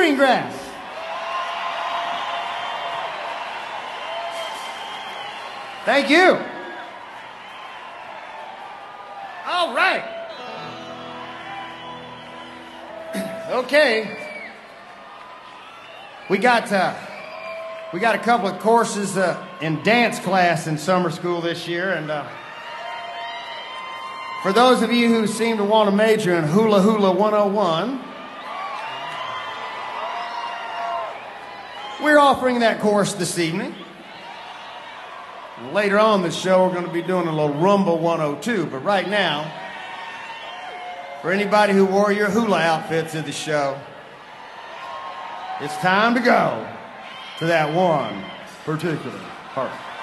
Greengrass. Thank you. All right. Okay. We got a couple of courses in dance class in summer school this year, and for those of you who seem to want to major in Hula Hula 101, we're offering that course this evening. Later on in the show, we're going to be doing a little Rumba 102, but right now, for anybody who wore your hula outfit to the show, it's time to go to that one particular part.